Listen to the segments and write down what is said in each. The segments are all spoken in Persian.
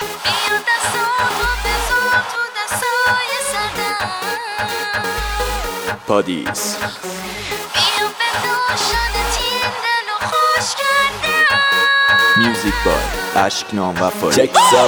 پادیس میوزیک بای اشکنام وفایی.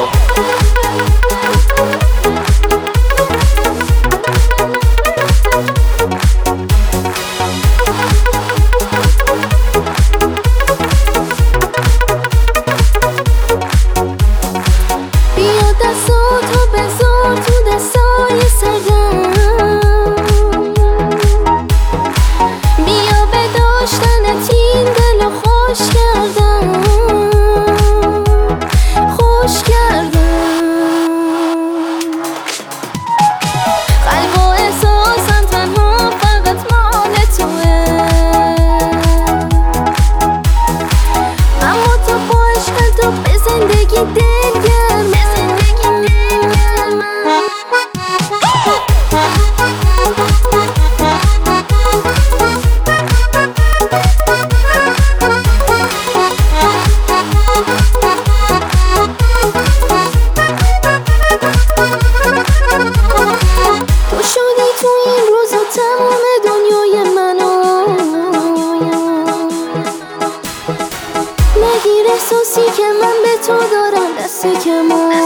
احساسی که من به تو دارم دستی که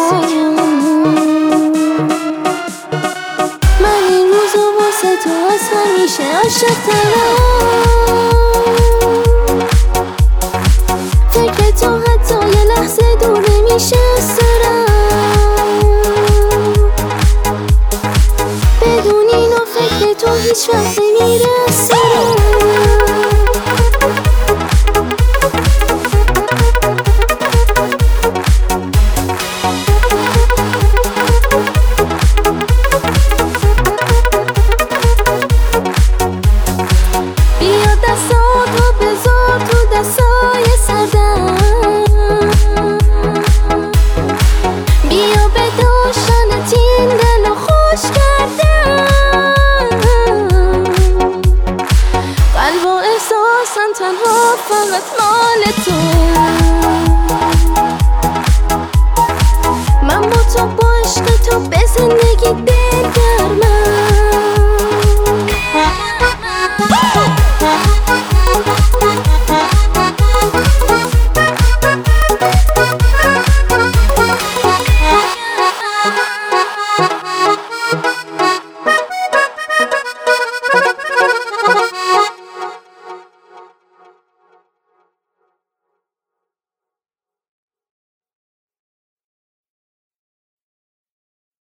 من این روزو واسه تو از همیشه عاشق ترم. فکر تو حتی یه لحظه دور نمیشه از سرم. بدون اینو فکر تو هیچ وقت نمیرسم.